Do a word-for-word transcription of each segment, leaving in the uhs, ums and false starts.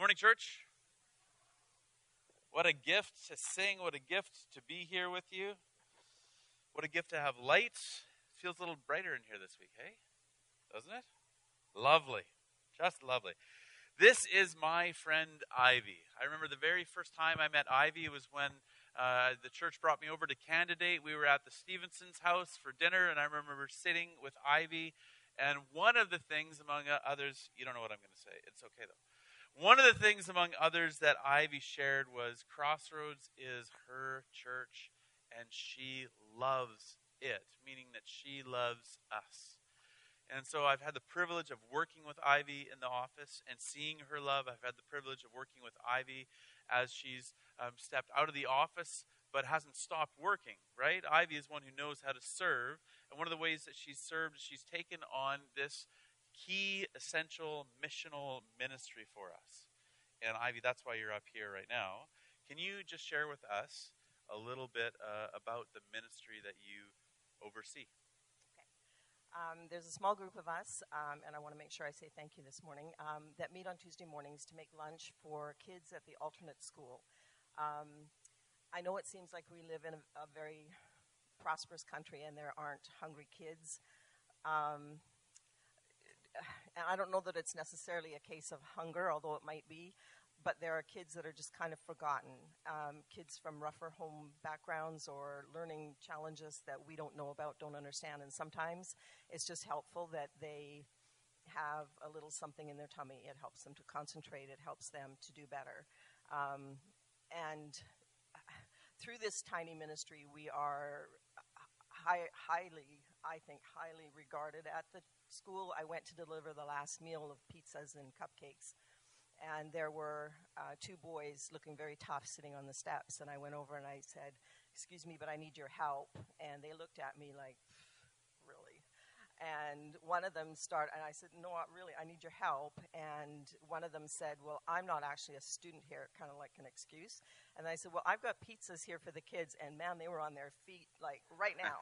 Morning, church. What a gift to sing. What a gift to be here with you. What a gift to have light. It feels a little brighter in here this week, hey? Doesn't it? Lovely. Just lovely. This is my friend Ivy. I remember the very first time I met Ivy was when uh, the church brought me over to Candidate. We were at the Stevenson's house for dinner, and I remember sitting with Ivy. And one of the things, among others, you don't know what I'm going to say. It's okay, though. One of the things, among others, that Ivy shared was Crossroads is her church, and she loves it, meaning that she loves us. And so I've had the privilege of working with Ivy in the office and seeing her love. I've had the privilege of working with Ivy as she's um, stepped out of the office but hasn't stopped working, right? Ivy is one who knows how to serve. And one of the ways that she's served is she's taken on this key, essential, missional ministry for us. And Ivy, that's why you're up here right now. Can you just share with us a little bit uh, about the ministry that you oversee? Okay. Um, there's a small group of us, um, and I want to make sure I say thank you this morning, um, that meet on Tuesday mornings to make lunch for kids at the alternate school. Um, I know it seems like we live in a, a very prosperous country and there aren't hungry kids. Um, And I don't know that it's necessarily a case of hunger, although it might be, but there are kids that are just kind of forgotten. Um, kids from rougher home backgrounds or learning challenges that we don't know about, don't understand. And sometimes it's just helpful that they have a little something in their tummy. It helps them to concentrate. It helps them to do better. Um, and through this tiny ministry, we are high, highly, I think, highly regarded at the school. I went to deliver the last meal of pizzas and cupcakes, and there were uh, two boys looking very tough sitting on the steps, and I went over and I said, "Excuse me, but I need your help." And they looked at me like, "Really?" And one of them started, and I said, "No, really, I need your help." And one of them said, "Well, I'm not actually a student here," kind of like an excuse. And I said, "Well, I've got pizzas here for the kids," and man, they were on their feet like right now.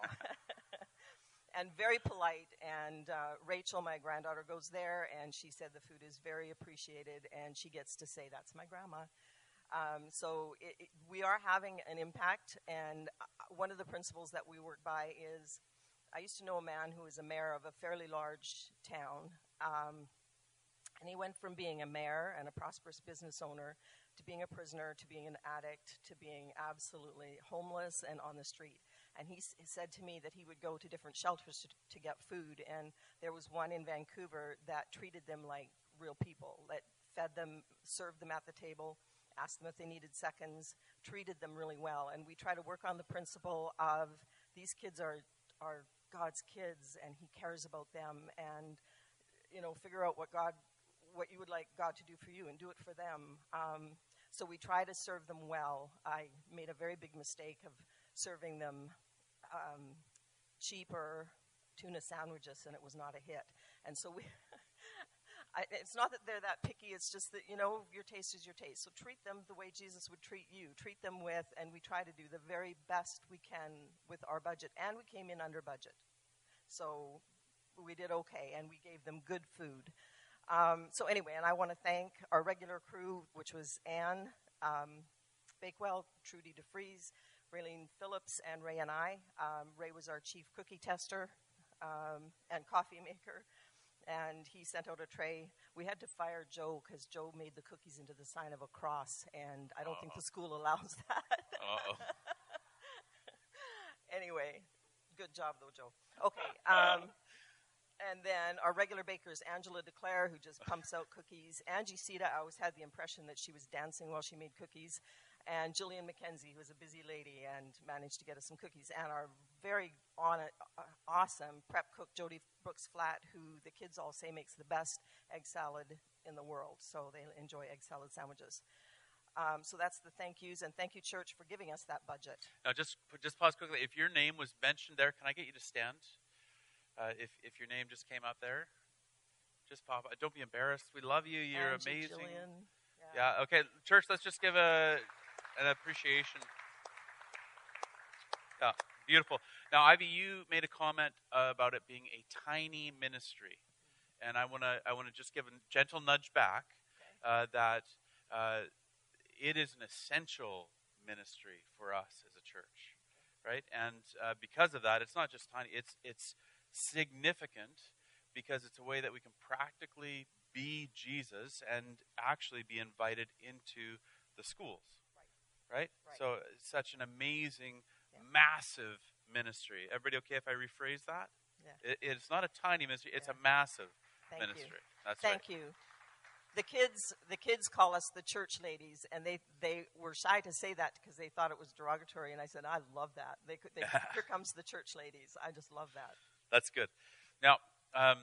And very polite, and uh, Rachel, my granddaughter, goes there, and she said the food is very appreciated, and she gets to say, "That's my grandma." Um, so it, it, we are having an impact, and one of the principles that we work by is, I used to know a man who was a mayor of a fairly large town, um, and he went from being a mayor and a prosperous business owner to being a prisoner, to being an addict, to being absolutely homeless and on the street. And he, s- he said to me that he would go to different shelters to, to get food, and there was one in Vancouver that treated them like real people, that fed them, served them at the table, asked them if they needed seconds, treated them really well. And we try to work on the principle of these kids are, are God's kids, and he cares about them, and, you know, figure out what God, what you would like God to do for you and do it for them. Um, so we try to serve them well. I made a very big mistake of serving them um, cheaper tuna sandwiches, and it was not a hit. And so we, I, it's not that they're that picky, it's just that, you know, your taste is your taste. So treat them the way Jesus would treat you. Treat them with, and we try to do the very best we can with our budget. And we came in under budget. So we did okay, and we gave them good food. Um, so anyway, and I want to thank our regular crew, which was Anne um, Bakewell, Trudy DeFries, Raylene Phillips, and Ray and I. Um, Ray was our chief cookie tester um, and coffee maker, and he sent out a tray. We had to fire Joe because Joe made the cookies into the sign of a cross, and I don't Uh-oh. think the school allows that. Uh-oh. Anyway, good job, though, Joe. Okay. Um, and then our regular baker is Angela DeClaire, who just pumps out cookies. Angie Sita, I always had the impression that she was dancing while she made cookies. And Jillian McKenzie, who was a busy lady and managed to get us some cookies. And our very on it, uh, awesome prep cook, Jody Brooks Flatt, who the kids all say makes the best egg salad in the world. So they enjoy egg salad sandwiches. Um, so that's the thank yous. And thank you, church, for giving us that budget. Now, just, just pause quickly. If your name was mentioned there, can I get you to stand? Uh, if, if your name just came up there, just pop. Don't be embarrassed. We love you. You're Angie, amazing. Jillian. Yeah. yeah. Okay. Church, let's just give a an appreciation. Yeah. Beautiful. Now, Ivy, you made a comment uh, about it being a tiny ministry, and I want to I want to just give a gentle nudge back uh, that uh, it is an essential ministry for us as a church, right? And uh, because of that, it's not just tiny, it's it's significant because it's a way that we can practically be Jesus and actually be invited into the schools, right? right? Right. So it's such an amazing, yeah. massive ministry. Everybody okay if I rephrase that? Yeah. It, it's not a tiny ministry, it's yeah. a massive Thank ministry. You. That's Thank right. you. The kids, the kids call us the church ladies, and they, they were shy to say that because they thought it was derogatory. And I said, I love that. They, could, they here comes the church ladies. I just love that. That's good. Now, um,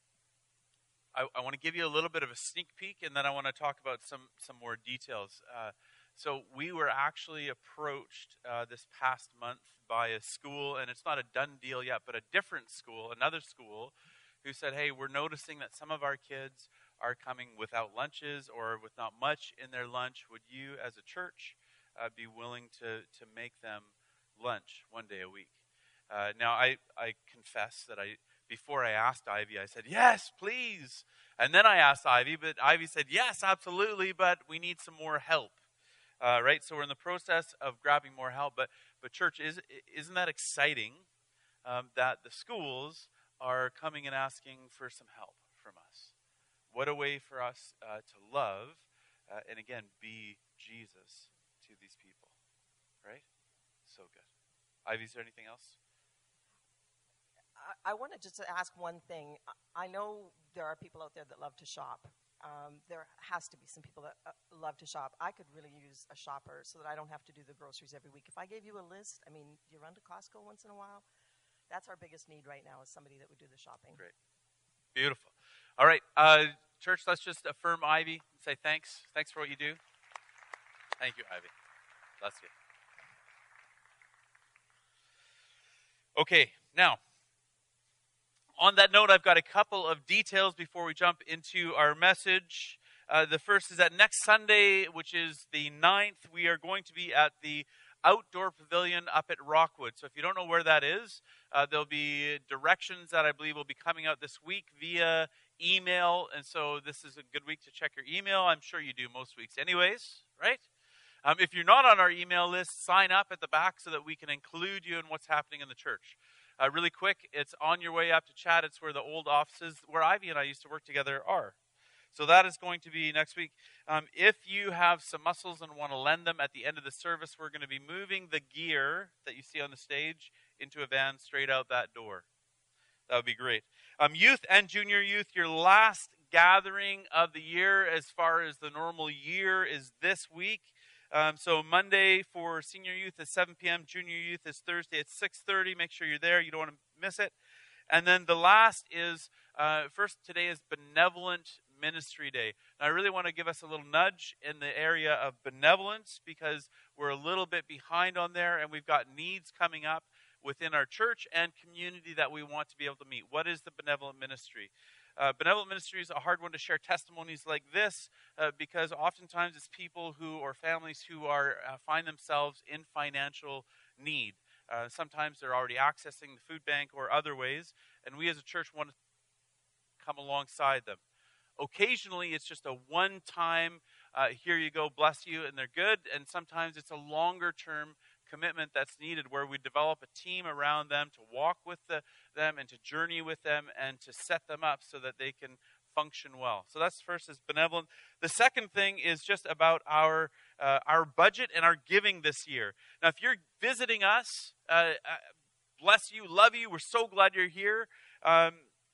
I, I want to give you a little bit of a sneak peek, and then I want to talk about some some more details. Uh, so we were actually approached uh, this past month by a school, and it's not a done deal yet, but a different school, another school, who said, hey, we're noticing that some of our kids are coming without lunches or with not much in their lunch. Would you, as a church, uh, be willing to, to make them lunch one day a week? Uh, now, I, I confess that I before I asked Ivy, I said, yes, please. And then I asked Ivy, but Ivy said, yes, absolutely, but we need some more help. Uh, right? So we're in the process of grabbing more help. But, but church, is, isn't that exciting um, that the schools are coming and asking for some help from us? What a way for us uh, to love uh, and, again, be Jesus to these people, right? So good. Ivy, is there anything else? I, I wanted just to ask one thing. I know there are people out there that love to shop. Um, there has to be some people that uh, love to shop. I could really use a shopper so that I don't have to do the groceries every week. If I gave you a list, I mean, you run to Costco once in a while. That's our biggest need right now, is somebody that would do the shopping. Great. Beautiful. All right, uh, church, let's just affirm Ivy and say thanks. Thanks for what you do. Thank you, Ivy. Bless you. Okay, now, on that note, I've got a couple of details before we jump into our message. Uh, the first is that next Sunday, which is the ninth, we are going to be at the Outdoor Pavilion up at Rockwood. So if you don't know where that is, uh, there'll be directions that I believe will be coming out this week via email. And so this is a good week to check your email. I'm sure you do most weeks anyways, right? Um, if you're not on our email list, sign up at the back so that we can include you in what's happening in the church. Uh, really quick, it's on your way up to Chad. It's where the old offices, where Ivy and I used to work together, are. So that is going to be next week. Um, if you have some muscles and want to lend them at the end of the service, we're going to be moving the gear that you see on the stage into a van straight out that door. That would be great. Um, youth and junior youth, your last gathering of the year as far as the normal year is this week. Um, so Monday for senior youth is seven p.m. Junior youth is Thursday at six thirty. Make sure you're there. You don't want to miss it. And then the last is, uh, first today is Benevolent Ministry Day. And I really want to give us a little nudge in the area of benevolence because we're a little bit behind on there and we've got needs coming up within our church and community that we want to be able to meet. What is the benevolent ministry? Uh, benevolent ministry is a hard one to share testimonies like this uh, because oftentimes it's people who or families who are uh, find themselves in financial need. Uh, sometimes they're already accessing the food bank or other ways, and we as a church want to come alongside them. Occasionally, it's just a one-time, uh, here you go, bless you, and they're good, and sometimes it's a longer-term commitment that's needed where we develop a team around them to walk with the, them and to journey with them and to set them up so that they can function well. So that's first is benevolent. The second thing is just about our uh, our budget and our giving this year. Now, if you're visiting us, uh, bless you, love you. We're so glad you're here. Um,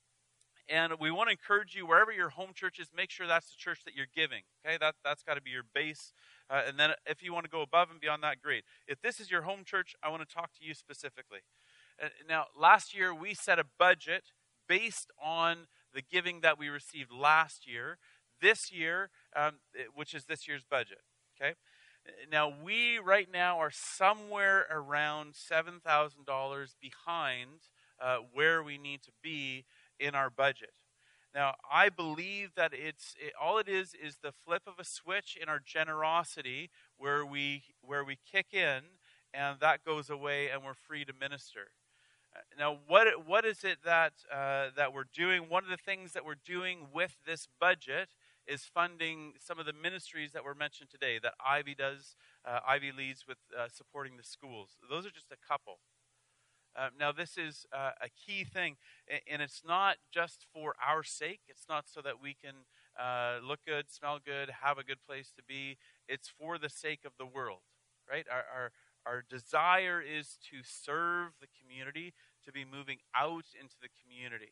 and we want to encourage you, wherever your home church is, make sure that's the church that you're giving. Okay, that, that's got to be your base. Uh, and then if you want to go above and beyond that, great. If this is your home church, I want to talk to you specifically. Uh, now, last year, we set a budget based on the giving that we received last year. This year, um, which is this year's budget. Okay. Now, we right now are somewhere around seven thousand dollars behind uh, where we need to be in our budget. Now, I believe that it's it, all it is is the flip of a switch in our generosity where we where we kick in and that goes away and we're free to minister. Uh, now, what what is it that uh, that we're doing? One of the things that we're doing with this budget is funding some of the ministries that were mentioned today that Ivy does. Uh, Ivy leads with uh, supporting the schools. Those are just a couple. Uh, now, this is uh, a key thing, and it's not just for our sake. It's not so that we can uh, look good, smell good, have a good place to be. It's for the sake of the world, right? Our, our, our desire is to serve the community, to be moving out into the community.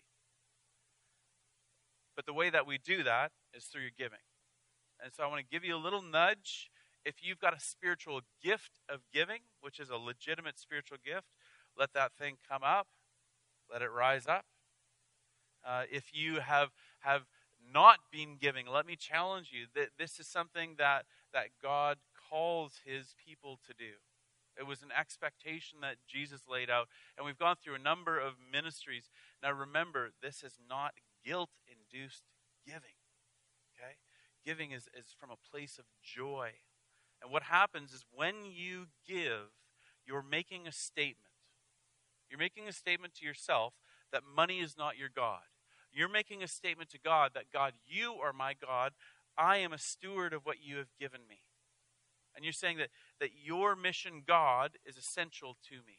But the way that we do that is through your giving. And so I want to give you a little nudge. If you've got a spiritual gift of giving, which is a legitimate spiritual gift, let that thing come up. Let it rise up. Uh, if you have have not been giving, let me challenge you that this is something that, that God calls his people to do. It was an expectation that Jesus laid out. And we've gone through a number of ministries. Now remember, this is not guilt-induced giving. Okay? Giving is, is from a place of joy. And what happens is when you give, you're making a statement. You're making a statement to yourself that money is not your God. You're making a statement to God that, God, you are my God. I am a steward of what you have given me. And you're saying that, that your mission, God, is essential to me.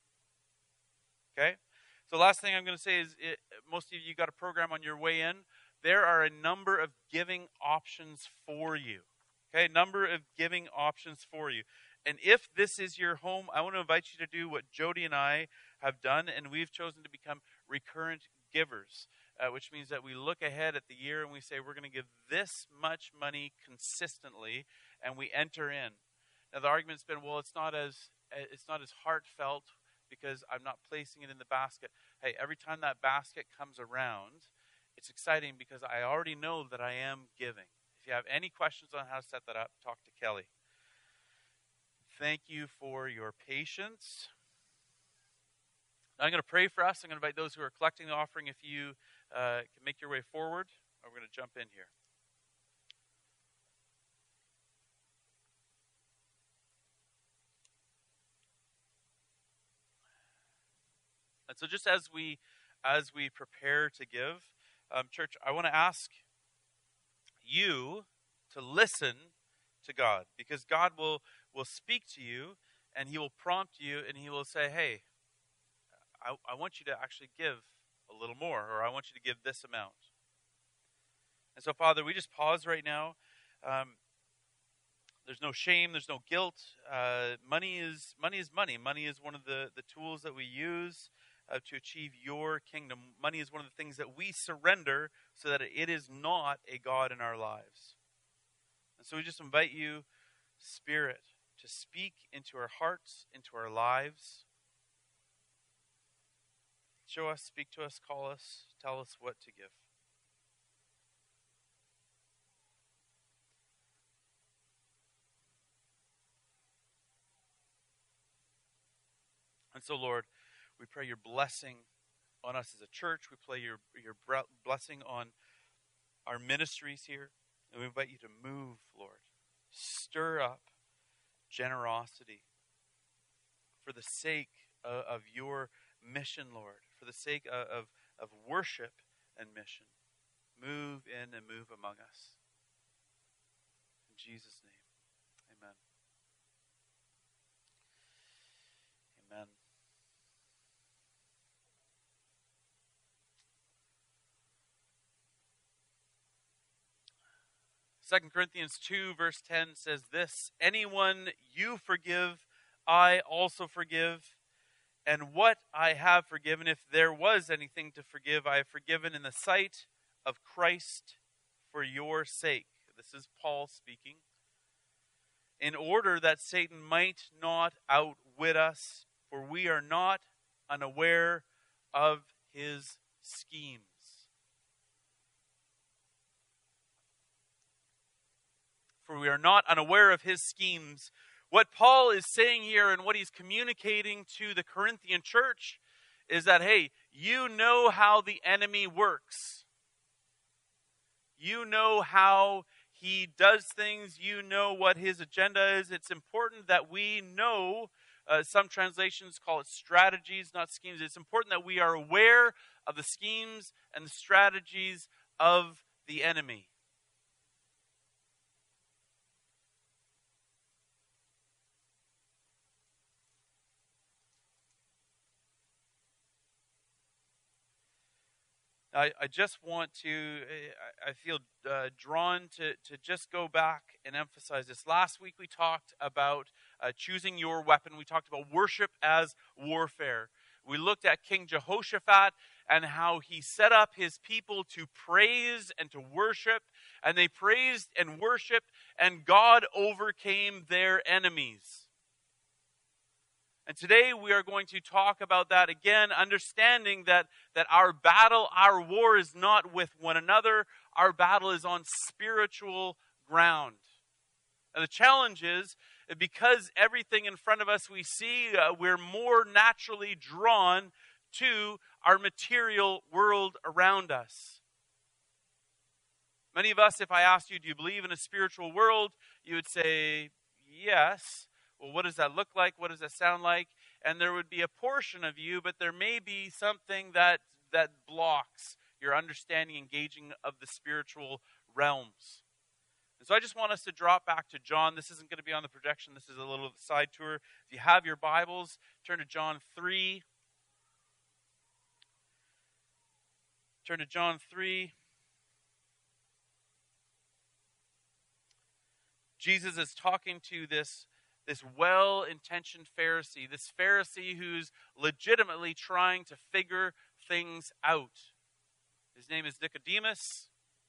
Okay? So last thing I'm going to say is, it, most of you got a program on your way in. There are a number of giving options for you. Okay? A number of giving options for you. And if this is your home, I want to invite you to do what Jody and I have done, and we've chosen to become recurrent givers, uh, which means that we look ahead at the year and we say we're going to give this much money consistently, and we enter in. Now the argument's been, well, it's not as it's not as heartfelt because I'm not placing it in the basket. Hey, every time that basket comes around, it's exciting because I already know that I am giving. If you have any questions on how to set that up, talk to Kelly. Thank you for your patience. I'm going to pray for us. I'm going to invite those who are collecting the offering, if you uh, can make your way forward. We're going to jump in here. And so just as we as we prepare to give, um, church, I want to ask you to listen to God, because God will, will speak to you, and he will prompt you, and he will say, hey, I, I want you to actually give a little more, or I want you to give this amount. And so, Father, we just pause right now. Um, there's no shame, there's no guilt. Uh, money is money is money. Money is one of the, the tools that we use uh, to achieve your kingdom. Money is one of the things that we surrender so that it is not a God in our lives. And so we just invite you, Spirit, to speak into our hearts, into our lives. Show us, speak to us, call us, tell us what to give. And so, Lord, we pray your blessing on us as a church. We pray your, your blessing on our ministries here. And we invite you to move, Lord. Stir up generosity for the sake of, of your mission, Lord. For the sake of, of, of worship and mission. Move in and move among us. In Jesus' name, amen. Amen. Second Corinthians two verse ten says this, anyone you forgive, I also forgive. And what I have forgiven, if there was anything to forgive, I have forgiven in the sight of Christ for your sake. This is Paul speaking. In order that Satan might not outwit us, for we are not unaware of his schemes. For we are not unaware of his schemes. What Paul is saying here and what he's communicating to the Corinthian church is that, hey, you know how the enemy works. You know how he does things. You know what his agenda is. It's important that we know, uh, some translations call it strategies, not schemes. It's important that we are aware of the schemes and the strategies of the enemy. I, I just want to, I, I feel uh, drawn to, to just go back and emphasize this. Last week we talked about uh, choosing your weapon. We talked about worship as warfare. We looked at King Jehoshaphat and how he set up his people to praise and to worship. And they praised and worshiped, and God overcame their enemies. And today we are going to talk about that again, understanding that, that our battle, our war is not with one another. Our battle is on spiritual ground. And the challenge is, because everything in front of us we see, uh, we're more naturally drawn to our material world around us. Many of us, if I asked you, do you believe in a spiritual world? You would say, yes. Well, what does that look like? What does that sound like? And there would be a portion of you, but there may be something that that blocks your understanding, engaging of the spiritual realms. And so I just want us to drop back to John. This isn't going to be on the projection. This is a little side tour. If you have your Bibles, turn to John three. Turn to John three. Jesus is talking to this This well-intentioned Pharisee, this Pharisee who's legitimately trying to figure things out. His name is Nicodemus.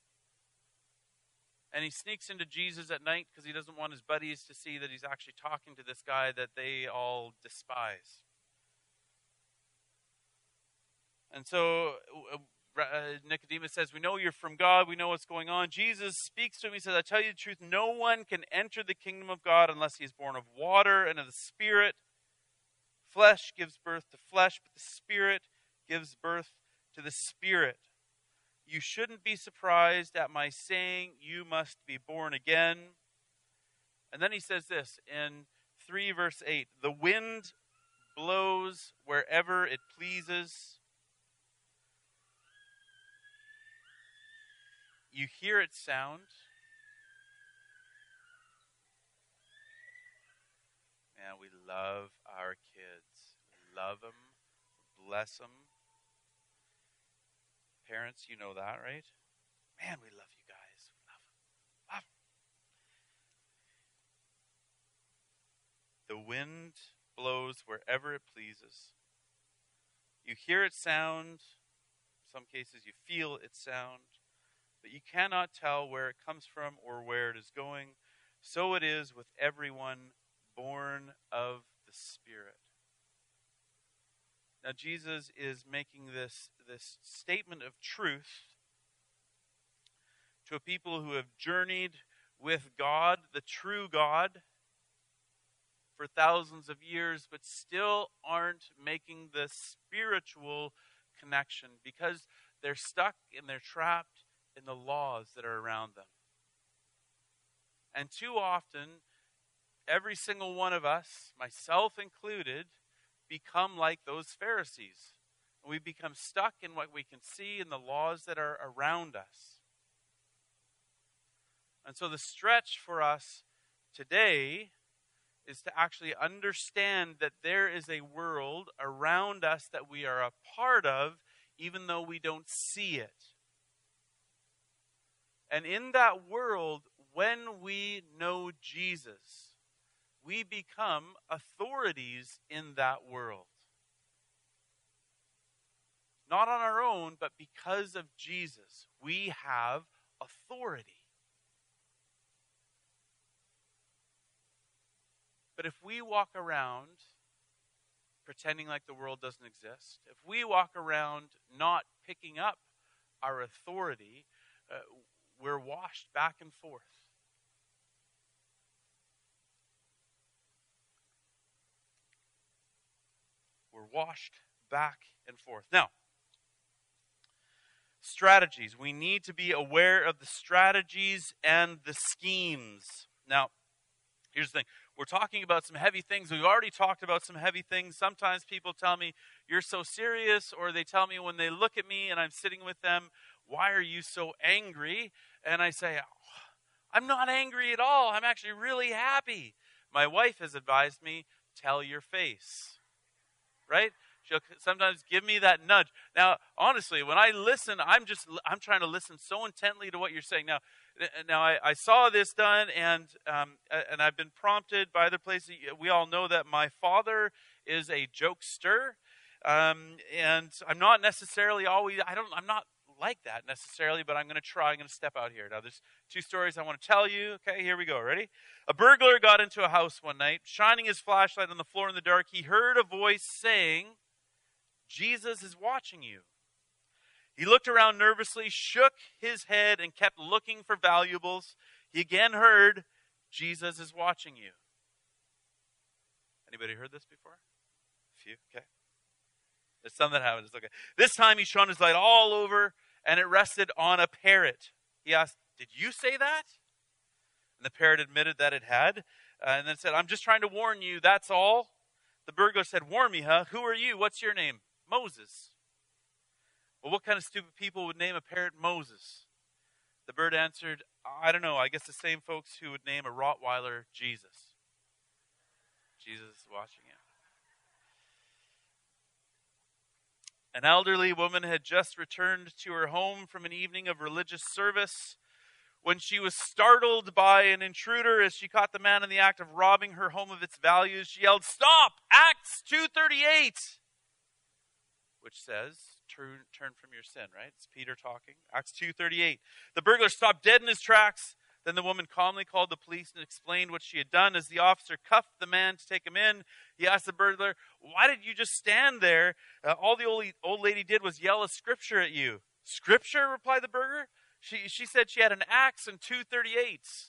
And he sneaks into Jesus at night because he doesn't want his buddies to see that he's actually talking to this guy that they all despise. And so uh, Nicodemus says, we know you're from God. We know what's going on. Jesus speaks to him. He says, I tell you the truth, no one can enter the kingdom of God unless he is born of water and of the Spirit. Flesh gives birth to flesh, but the Spirit gives birth to the Spirit. You shouldn't be surprised at my saying you must be born again. And then he says this in three verse eight, the wind blows wherever it pleases. You hear its sound. Man, we love our kids. We love them. Bless them. Parents, you know that, right? Man, we love you guys. We love them. Love them. The wind blows wherever it pleases. You hear its sound. In some cases, you feel its sound. But you cannot tell where it comes from or where it is going. So it is with everyone born of the Spirit. Now Jesus is making this, this statement of truth to a people who have journeyed with God, the true God, for thousands of years, but still aren't making the spiritual connection because they're stuck and they're trapped in the laws that are around them. And too often, every single one of us, myself included, become like those Pharisees. And we become stuck in what we can see in the laws that are around us. And so the stretch for us today is to actually understand that there is a world around us that we are a part of, even though we don't see it. And in that world, when we know Jesus, we become authorities in that world. Not on our own, but because of Jesus, we have authority. But if we walk around pretending like the world doesn't exist, if we walk around not picking up our authority, uh, we're washed back and forth. We're washed back and forth. Now, strategies. We need to be aware of the strategies and the schemes. Now, here's the thing. We're talking about some heavy things. We've already talked about some heavy things. Sometimes people tell me, you're so serious, or they tell me when they look at me and I'm sitting with them, why are you so angry? And I say, oh, I'm not angry at all. I'm actually really happy. My wife has advised me, tell your face. Right? She'll sometimes give me that nudge. Now, honestly, when I listen, I'm just, I'm trying to listen so intently to what you're saying. Now, now I, I saw this done, and um, and I've been prompted by other places. We all know that my father is a jokester, um, and I'm not necessarily always, I don't, I'm not like that necessarily, but I'm going to try. I'm going to step out here. Now, there's two stories I want to tell you. Okay, here we go. Ready? A burglar got into a house one night, shining his flashlight on the floor in the dark. He heard a voice saying, "Jesus is watching you." He looked around nervously, shook his head, and kept looking for valuables. He again heard, "Jesus is watching you." Anybody heard this before? A few? Okay. There's some that haven't. It's okay. This time he shone his light all over, and it rested on a parrot. He asked, "Did you say that?" And the parrot admitted that it had, uh, and then said, "I'm just trying to warn you, that's all." The burglar said, "Warn me, huh? Who are you? What's your name?" "Moses." "Well, what kind of stupid people would name a parrot Moses?" The bird answered, "I don't know. I guess the same folks who would name a Rottweiler Jesus." Jesus is watching you. An elderly woman had just returned to her home from an evening of religious service when she was startled by an intruder as she caught the man in the act of robbing her home of its values. She yelled, "Stop! Acts two thirty-eight!" Which says, turn, turn from your sin, right? It's Peter talking. Acts two thirty-eight. The burglar stopped dead in his tracks. Then the woman calmly called the police and explained what she had done. As the officer cuffed the man to take him in, he asked the burglar, "Why did you just stand there? Uh, all the old, old lady did was yell a scripture at you." "Scripture?" replied the burglar. She, she said she had an axe and two thirty-eights.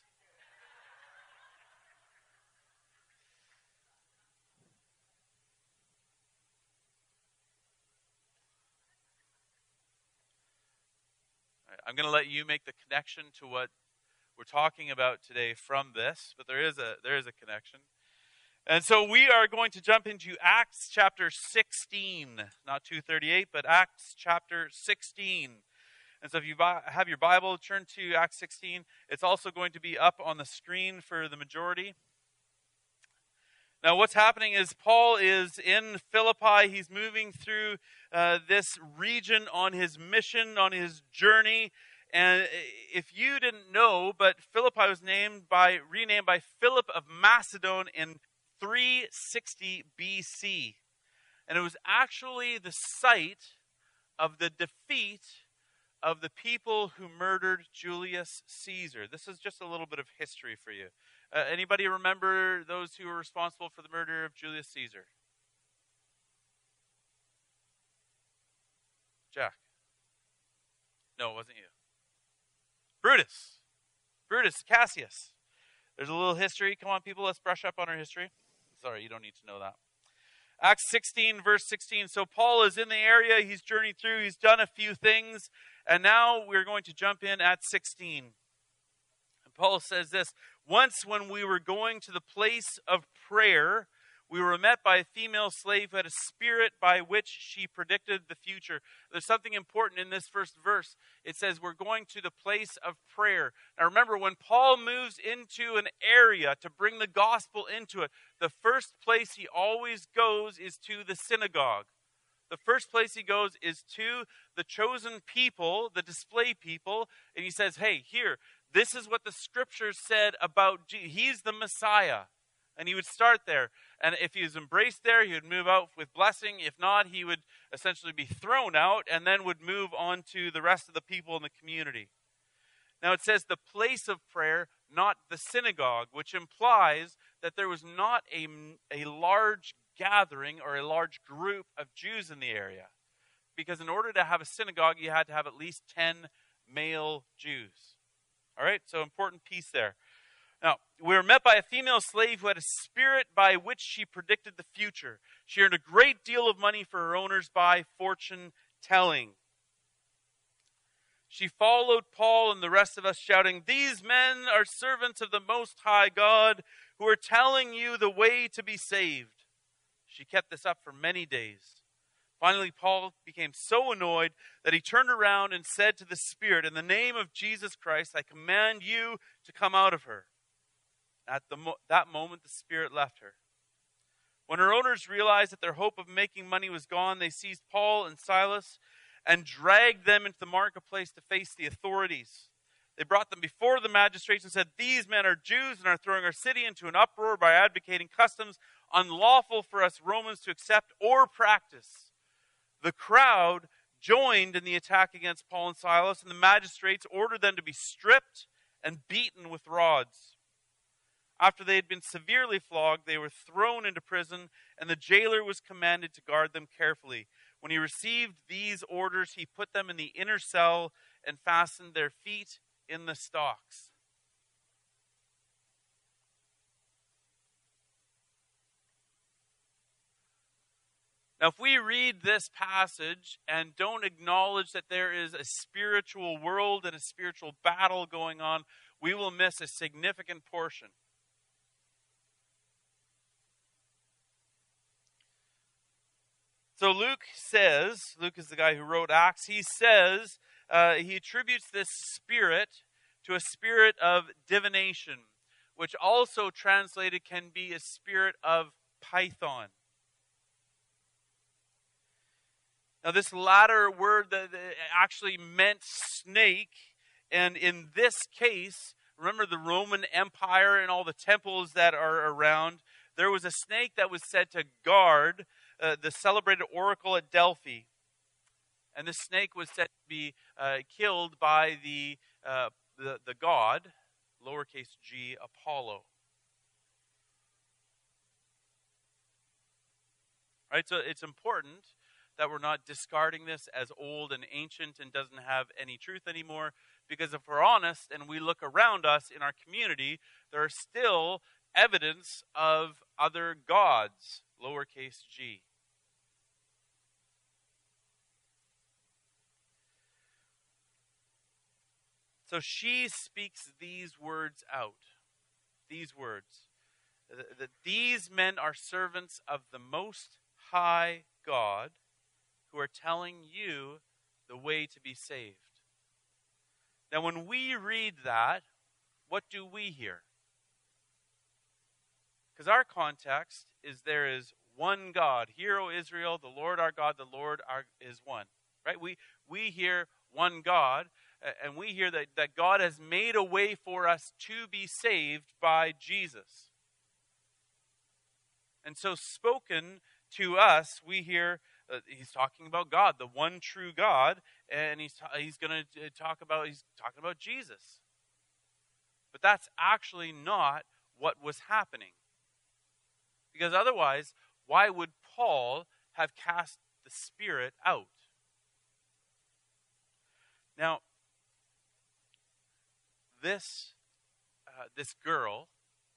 Right, I'm going to let you make the connection to what we're talking about today from this, but there is a there is a connection. And so we are going to jump into Acts chapter sixteen, not two thirty-eight, but Acts chapter sixteen. And so if you have your Bible, turn to Acts sixteen. It's also going to be up on the screen for the majority. Now what's happening is Paul is in Philippi. He's moving through uh, this region on his mission, on his journey. And if you didn't know, but Philippi was named by, renamed by Philip of Macedon in three sixty B C. And it was actually the site of the defeat of the people who murdered Julius Caesar. This is just a little bit of history for you. Uh, anybody remember those who were responsible for the murder of Julius Caesar? Jack? No, it wasn't you. Brutus. Brutus, Cassius. There's a little history. Come on, people, let's brush up on our history. Sorry, you don't need to know that. Acts sixteen, verse sixteen. So Paul is in the area. He's journeyed through. He's done a few things. And now we're going to jump in at sixteen. And Paul says this, "Once when we were going to the place of prayer, we were met by a female slave who had a spirit by which she predicted the future." There's something important in this first verse. It says we're going to the place of prayer. Now remember, when Paul moves into an area to bring the gospel into it, the first place he always goes is to the synagogue. The first place he goes is to the chosen people, the display people, and he says, "Hey, here, this is what the scriptures said about Jesus. He's the Messiah." And he would start there. And if he was embraced there, he would move out with blessing. If not, he would essentially be thrown out and then would move on to the rest of the people in the community. Now it says the place of prayer, not the synagogue, which implies that there was not a, a large gathering or a large group of Jews in the area. Because in order to have a synagogue, you had to have at least ten male Jews. All right, so important piece there. Now, we were met by a female slave who had a spirit by which she predicted the future. She earned a great deal of money for her owners by fortune telling. She followed Paul and the rest of us, shouting, "These men are servants of the Most High God who are telling you the way to be saved." She kept this up for many days. Finally, Paul became so annoyed that he turned around and said to the spirit, "In the name of Jesus Christ, I command you to come out of her." At the mo- that moment, the spirit left her. When her owners realized that their hope of making money was gone, they seized Paul and Silas and dragged them into the marketplace to face the authorities. They brought them before the magistrates and said, "These men are Jews and are throwing our city into an uproar by advocating customs unlawful for us Romans to accept or practice." The crowd joined in the attack against Paul and Silas, and the magistrates ordered them to be stripped and beaten with rods. After they had been severely flogged, they were thrown into prison, and the jailer was commanded to guard them carefully. When he received these orders, he put them in the inner cell and fastened their feet in the stocks. Now, if we read this passage and don't acknowledge that there is a spiritual world and a spiritual battle going on, we will miss a significant portion. So Luke says, Luke is the guy who wrote Acts, he says, uh, he attributes this spirit to a spirit of divination, which also translated can be a spirit of Python. Now this latter word that actually meant snake, and in this case, remember the Roman Empire and all the temples that are around, there was a snake that was said to guard uh, the celebrated oracle at Delphi. And this snake was said to be uh, killed by the, uh, the, the god, lowercase g, Apollo. Right, so it's important that we're not discarding this as old and ancient and doesn't have any truth anymore. Because if we're honest and we look around us in our community, there are still evidence of other gods, lowercase g. So she speaks these words out. These words. That these men are servants of the Most High God, who are telling you the way to be saved. Now, when we read that, what do we hear? Because our context is there is one God. Hear, O Israel, the Lord our God, the Lord our, is one. Right? We, we hear one God, and we hear that, that God has made a way for us to be saved by Jesus. And so spoken to us, we hear Uh, he's talking about God, the one true God, and he's ta- he's going to talk about he's talking about Jesus. But that's actually not what was happening. Because otherwise, why would Paul have cast the spirit out? Now, this uh, this girl,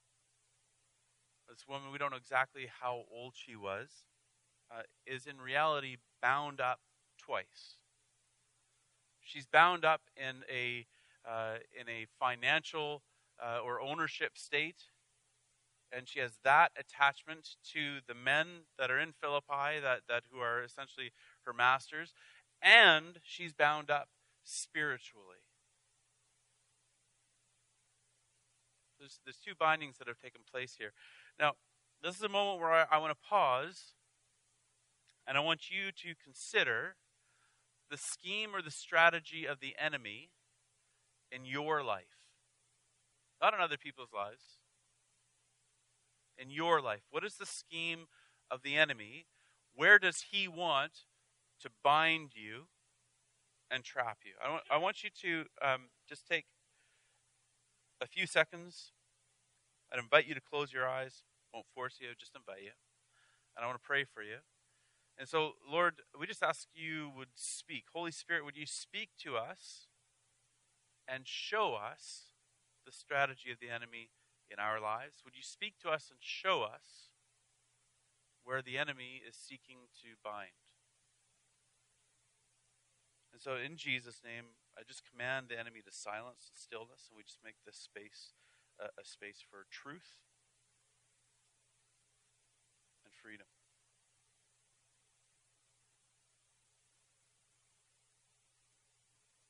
this woman, we don't know exactly how old she was. Uh, is in reality bound up twice. She's bound up in a uh, in a financial uh, or ownership state, and she has that attachment to the men that are in Philippi that, that who are essentially her masters, and she's bound up spiritually. There's, there's two bindings that have taken place here. Now, this is a moment where I, I want to pause. And I want you to consider the scheme or the strategy of the enemy in your life. Not in other people's lives. In your life. What is the scheme of the enemy? Where does he want to bind you and trap you? I want, I want you to um, just take a few seconds. I'd invite you to close your eyes. Won't force you, just invite you. And I want to pray for you. And so, Lord, we just ask you would speak. Holy Spirit, would you speak to us and show us the strategy of the enemy in our lives? Would you speak to us and show us where the enemy is seeking to bind? And so in Jesus' name, I just command the enemy to silence and stillness, and we just make this space uh, a space for truth and freedom.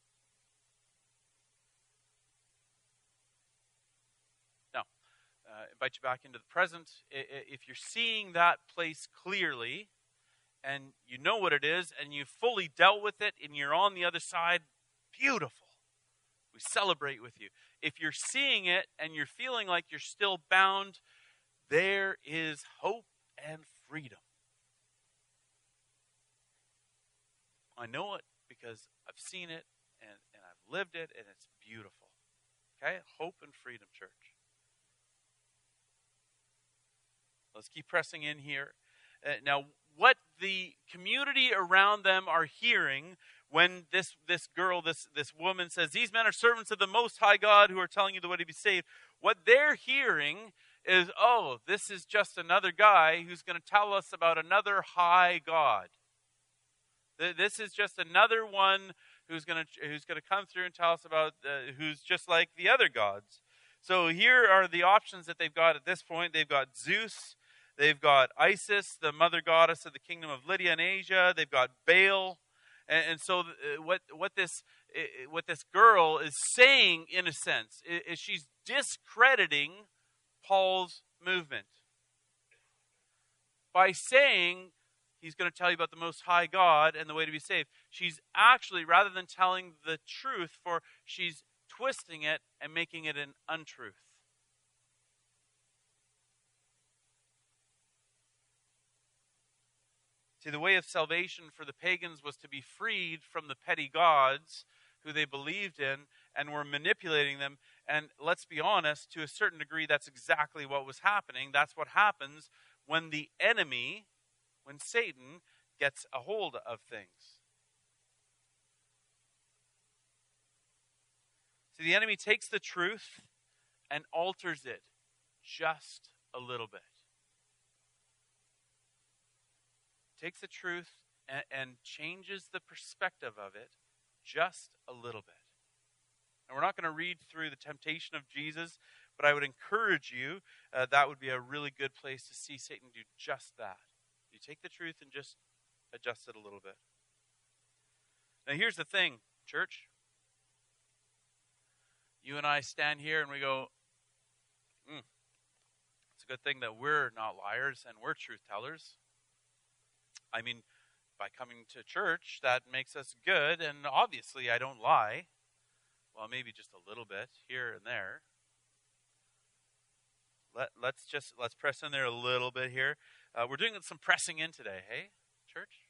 Uh, invite you back into the present. If you're seeing that place clearly, and you know what it is, and you've fully dealt with it, and you're on the other side, beautiful. We celebrate with you. If you're seeing it, and you're feeling like you're still bound, there is hope and freedom. I know it because I've seen it, and, and I've lived it, and it's beautiful. Okay? Hope and freedom, church. Let's keep pressing in here. Uh, now, what the community around them are hearing when this, this girl, this, this woman says, these men are servants of the Most High God who are telling you the way to be saved. What they're hearing is, oh, this is just another guy who's going to tell us about another high God. This is just another one who's going to who's going to come through and tell us about uh, who's just like the other gods. So here are the options that they've got at this point. They've got Zeus. They've got Isis, the mother goddess of the kingdom of Lydia and Asia. They've got Baal. And, and so uh, what, what, this, uh, what this girl is saying, in a sense, is, is she's discrediting Paul's movement. By saying he's going to tell you about the Most High God and the way to be saved, she's actually, rather than telling the truth, for she's twisting it and making it an untruth. See, the way of salvation for the pagans was to be freed from the petty gods who they believed in and were manipulating them. And let's be honest, to a certain degree, that's exactly what was happening. That's what happens when the enemy, when Satan, gets a hold of things. See, the enemy takes the truth and alters it just a little bit. Takes the truth and, and changes the perspective of it just a little bit. And we're not going to read through the temptation of Jesus, but I would encourage you, uh, that would be a really good place to see Satan do just that. You take the truth and just adjust it a little bit. Now here's the thing, church. You and I stand here and we go, mm, it's a good thing that we're not liars and we're truth tellers. I mean, by coming to church, that makes us good, and obviously I don't lie. Well, maybe just a little bit here and there. Let, let's just, let's press in there a little bit here. Uh, we're doing some pressing in today, hey, church?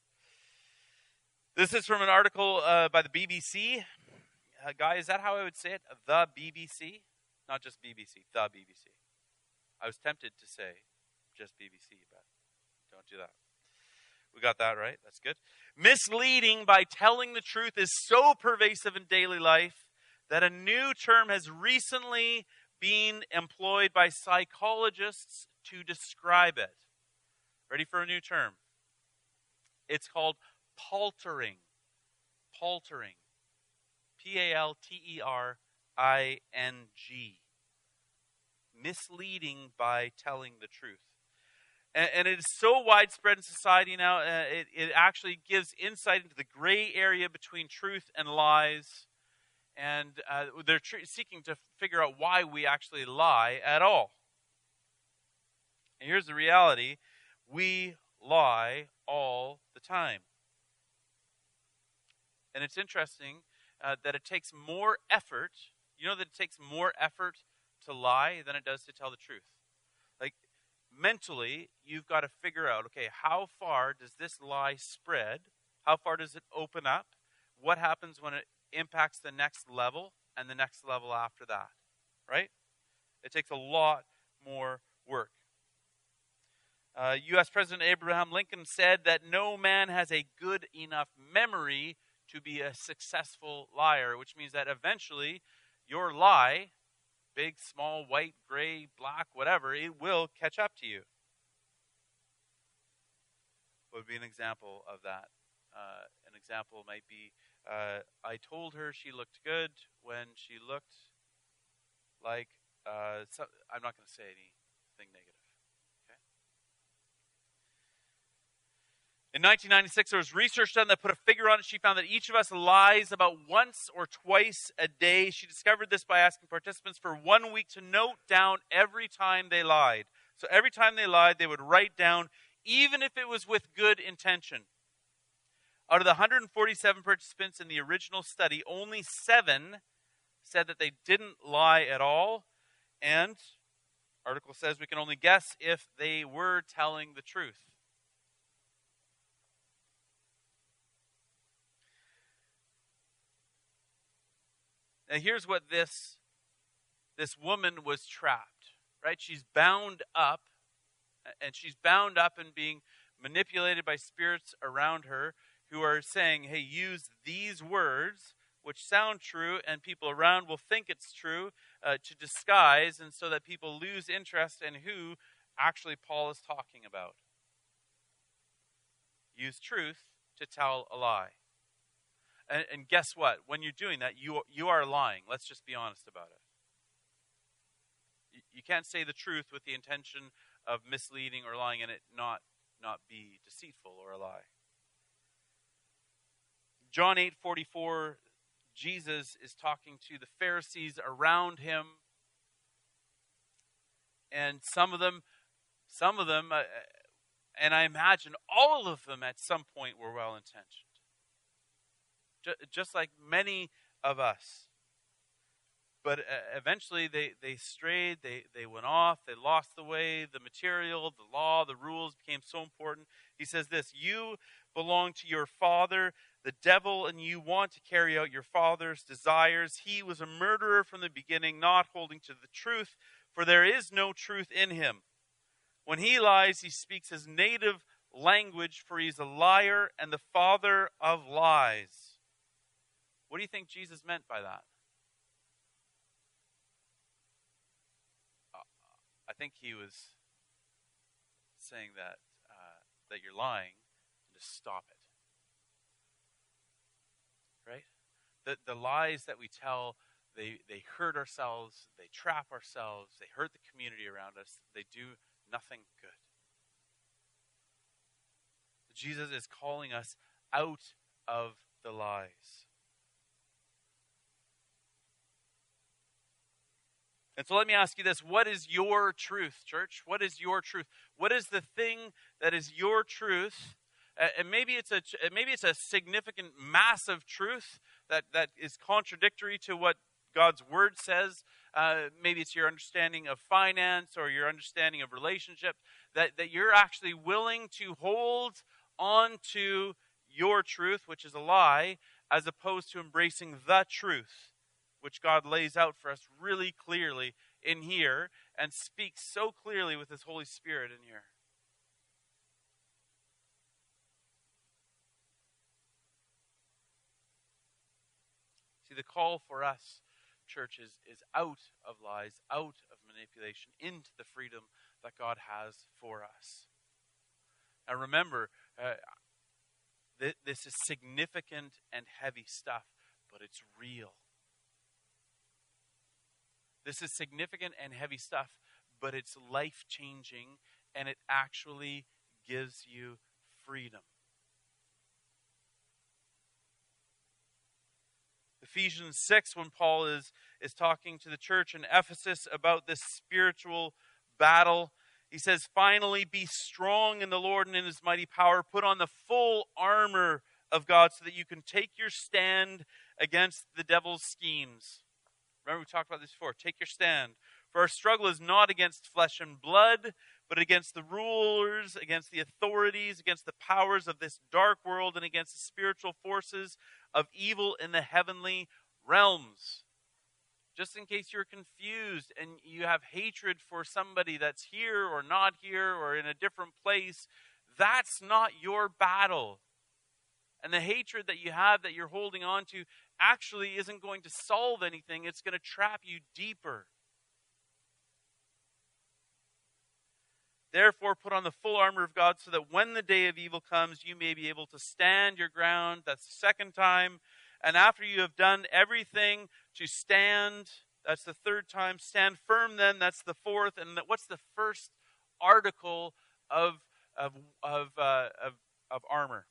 This is from an article uh, by the B B C. Uh, guy, is that how I would say it? The B B C? Not just B B C, the B B C. I was tempted to say just B B C, but don't do that. We got that right. That's good. Misleading by telling the truth is so pervasive in daily life that a new term has recently been employed by psychologists to describe it. Ready for a new term? It's called paltering. Paltering. P A L T E R I N G. Misleading by telling the truth. And it is so widespread in society now, uh, it, it actually gives insight into the gray area between truth and lies. And uh, they're tr- seeking to figure out why we actually lie at all. And here's the reality. We lie all the time. And it's interesting uh, that it takes more effort. You know that it takes more effort to lie than it does to tell the truth. Like, mentally, you've got to figure out, okay, how far does this lie spread? How far does it open up? What happens when it impacts the next level and the next level after that, right? It takes a lot more work. Uh, U S President Abraham Lincoln said that no man has a good enough memory to be a successful liar, which means that eventually your lie, big, small, white, gray, black, whatever, it will catch up to you. What would be an example of that? Uh, an example might be, uh, I told her she looked good when she looked like, uh, some, I'm not going to say anything negative. Okay? In nineteen ninety-six, there was research done that put a figure on it. She found that each of us lies about once or twice a day. She discovered this by asking participants for one week to note down every time they lied. So every time they lied, they would write down, even if it was with good intention. Out of the one hundred forty-seven participants in the original study, only seven said that they didn't lie at all. And the article says we can only guess if they were telling the truth. Now here's what this, this woman was trapped, right? She's bound up, and she's bound up in being manipulated by spirits around her who are saying, hey, use these words, which sound true, and people around will think it's true, uh, to disguise, and so that people lose interest in who actually Paul is talking about. Use truth to tell a lie. And, and guess what? When you're doing that, you, you are lying. Let's just be honest about it. You, you can't say the truth with the intention of misleading or lying and it not, not be deceitful or a lie. John eight forty-four, Jesus is talking to the Pharisees around him. And some of them, some of them, uh, and I imagine all of them at some point were well-intentioned. Just like many of us. But eventually they, they strayed, they, they went off, they lost the way, the material, the law, the rules became so important. He says this, you belong to your father, the devil, and you want to carry out your father's desires. He was a murderer from the beginning, not holding to the truth, for there is no truth in him. When he lies, he speaks his native language, for he's a liar and the father of lies. What do you think Jesus meant by that? Uh, I think he was saying that uh, that you're lying and to stop it. Right? The the lies that we tell, they they hurt ourselves, they trap ourselves, they hurt the community around us, they do nothing good. Jesus is calling us out of the lies. And so let me ask you this. What is your truth, church? What is your truth? What is the thing that is your truth? Uh, and maybe it's a maybe it's a significant, massive truth that, that is contradictory to what God's word says. Uh, maybe it's your understanding of finance or your understanding of relationships, that, that you're actually willing to hold on to your truth, which is a lie, as opposed to embracing the truth, which God lays out for us really clearly in here and speaks so clearly with his Holy Spirit in here. See, the call for us, church, is, is out of lies, out of manipulation, into the freedom that God has for us. Now remember, uh, th- this is significant and heavy stuff, but it's real. This is significant and heavy stuff, but it's life-changing, and it actually gives you freedom. Ephesians six, when Paul is, is talking to the church in Ephesus about this spiritual battle, he says, finally, be strong in the Lord and in his mighty power. Put on the full armor of God so that you can take your stand against the devil's schemes. Remember, we talked about this before. Take your stand. For our struggle is not against flesh and blood, but against the rulers, against the authorities, against the powers of this dark world, and against the spiritual forces of evil in the heavenly realms. Just in case you're confused and you have hatred for somebody that's here or not here or in a different place, that's not your battle. And the hatred that you have that you're holding on to actually isn't going to solve anything. It's going to trap you deeper. Therefore, put on the full armor of God so that when the day of evil comes, you may be able to stand your ground. That's the second time. And after you have done everything to stand, that's the third time. Stand firm then, that's the fourth. And what's the first article of, of, of, uh, of of armor.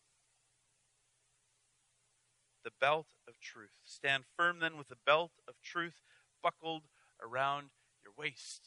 The belt of truth. Stand firm then with the belt of truth buckled around your waist.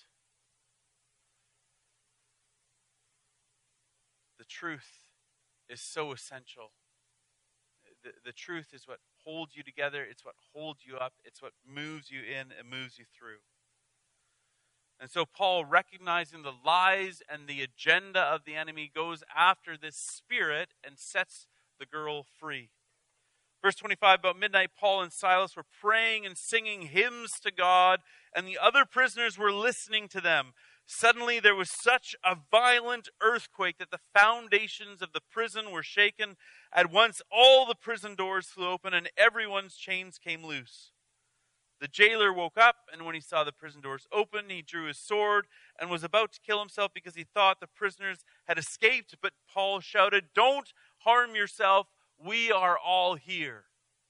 The truth is so essential. The, the truth is what holds you together. It's what holds you up. It's what moves you in and moves you through. And so Paul, recognizing the lies and the agenda of the enemy, goes after this spirit and sets the girl free. Verse twenty-five, about midnight, Paul and Silas were praying and singing hymns to God, and the other prisoners were listening to them. Suddenly there was such a violent earthquake that the foundations of the prison were shaken. At once all the prison doors flew open and everyone's chains came loose. The jailer woke up, and when he saw the prison doors open, he drew his sword and was about to kill himself because he thought the prisoners had escaped. But Paul shouted, "Don't harm yourself. We are all here."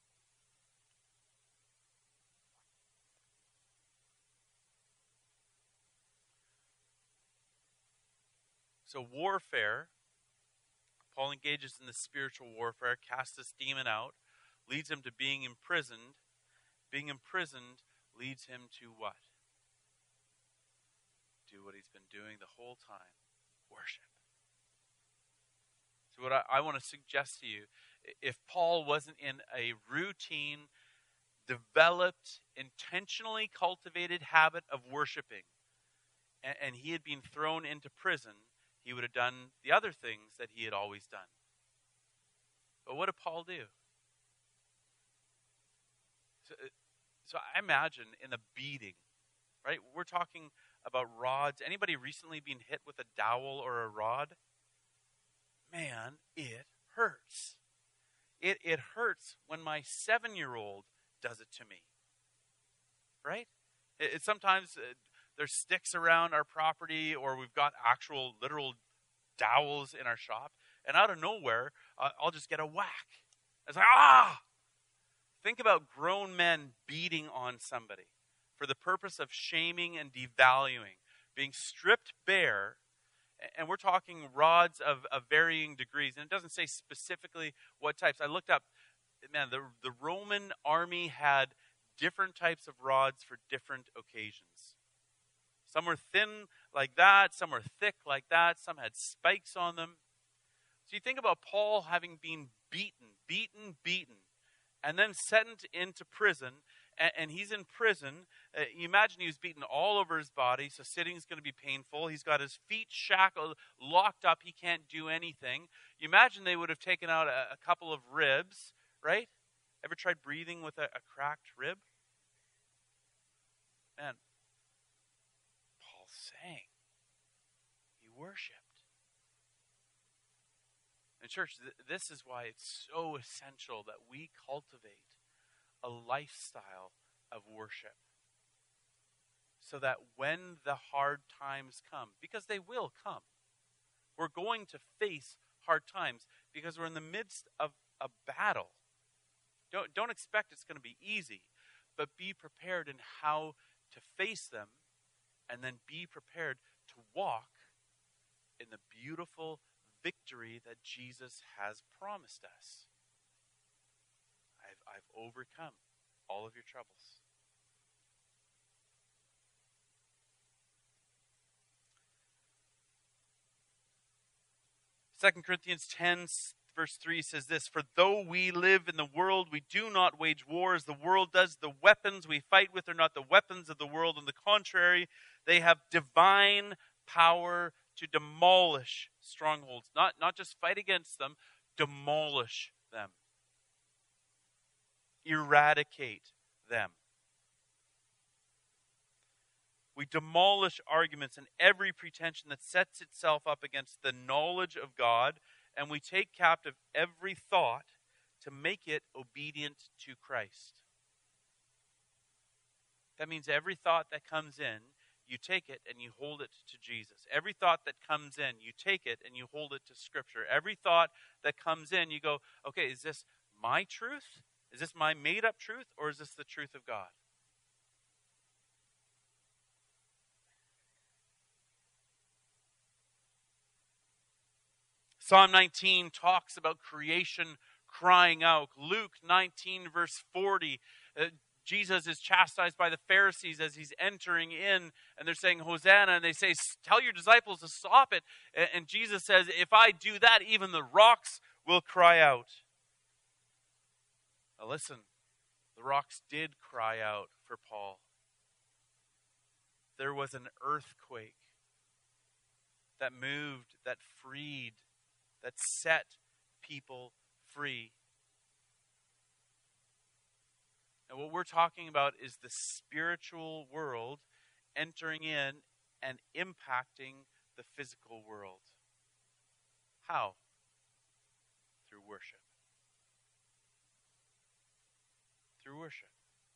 So warfare, Paul engages in the spiritual warfare, casts this demon out, leads him to being imprisoned. Being imprisoned leads him to what? Do what he's been doing the whole time. Worship. So what I, I want to suggest to you, if Paul wasn't in a routine, developed, intentionally cultivated habit of worshiping, and, and he had been thrown into prison, he would have done the other things that he had always done. But what did Paul do? So, so I imagine in a beating, right? We're talking about rods. Anybody recently been hit with a dowel or a rod? Man, it hurts. It it hurts when my seven-year-old does it to me, right? It, it sometimes uh, there's sticks around our property, or we've got actual literal dowels in our shop, and out of nowhere, uh, I'll just get a whack. It's like, ah! Think about grown men beating on somebody for the purpose of shaming and devaluing, being stripped bare. And we're talking rods of, of varying degrees. And it doesn't say specifically what types. I looked up, man, the, the Roman army had different types of rods for different occasions. Some were thin like that. Some were thick like that. Some had spikes on them. So you think about Paul having been beaten, beaten, beaten, and then sent into prison. And, and he's in prison. Uh, you imagine he was beaten all over his body, so sitting is going to be painful. He's got his feet shackled, locked up. He can't do anything. You imagine they would have taken out a, a couple of ribs, right? Ever tried breathing with a, a cracked rib? Man, Paul sang. He worshipped. And church, th- this is why it's so essential that we cultivate a lifestyle of worship. So that when the hard times come, because they will come, we're going to face hard times because we're in the midst of a battle. Don't, don't expect it's going to be easy, but be prepared in how to face them, and then be prepared to walk in the beautiful victory that Jesus has promised us. I've, I've overcome all of your troubles. Second Corinthians ten, verse three says this, "For though we live in the world, we do not wage war as the world does. The weapons we fight with are not the weapons of the world. On the contrary, they have divine power to demolish strongholds." Not, not just fight against them, demolish them. Eradicate them. We demolish arguments and every pretension that sets itself up against the knowledge of God, and we take captive every thought to make it obedient to Christ. That means every thought that comes in, you take it and you hold it to Jesus. Every thought that comes in, you take it and you hold it to Scripture. Every thought that comes in, you go, okay, is this my truth? Is this my made-up truth, or is this the truth of God? Psalm nineteen talks about creation crying out. Luke nineteen, verse forty, uh, Jesus is chastised by the Pharisees as he's entering in, and they're saying, Hosanna, and they say, tell your disciples to stop it. And Jesus says, if I do that, even the rocks will cry out. Now listen, the rocks did cry out for Paul. There was an earthquake that moved, that freed, that set people free. And what we're talking about is the spiritual world entering in and impacting the physical world. How? Through worship. Through worship.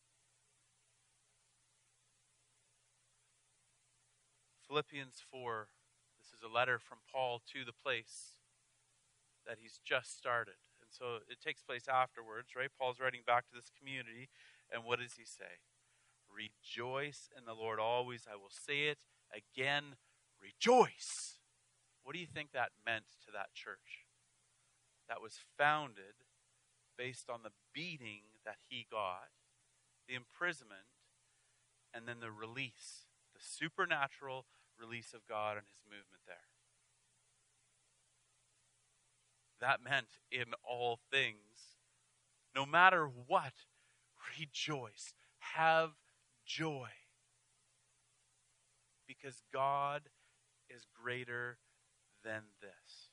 Philippians four, this is a letter from Paul to the place that he's just started. And so it takes place afterwards, right? Paul's writing back to this community, and what does he say? Rejoice in the Lord always. I will say it again, rejoice. What do you think that meant to that church? That was founded based on the beating that he got, the imprisonment, and then the release, the supernatural release of God and his movement there. That meant in all things, no matter what, rejoice, have joy. Because God is greater than this.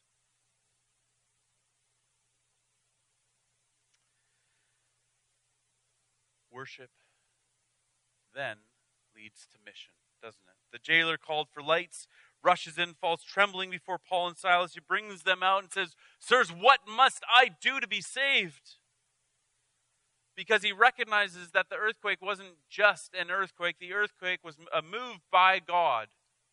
Worship then leads to mission, doesn't it? The jailer called for lights, rushes in, falls trembling before Paul and Silas. He brings them out and says, sirs, what must I do to be saved? Because he recognizes that the earthquake wasn't just an earthquake. The earthquake was a move by God.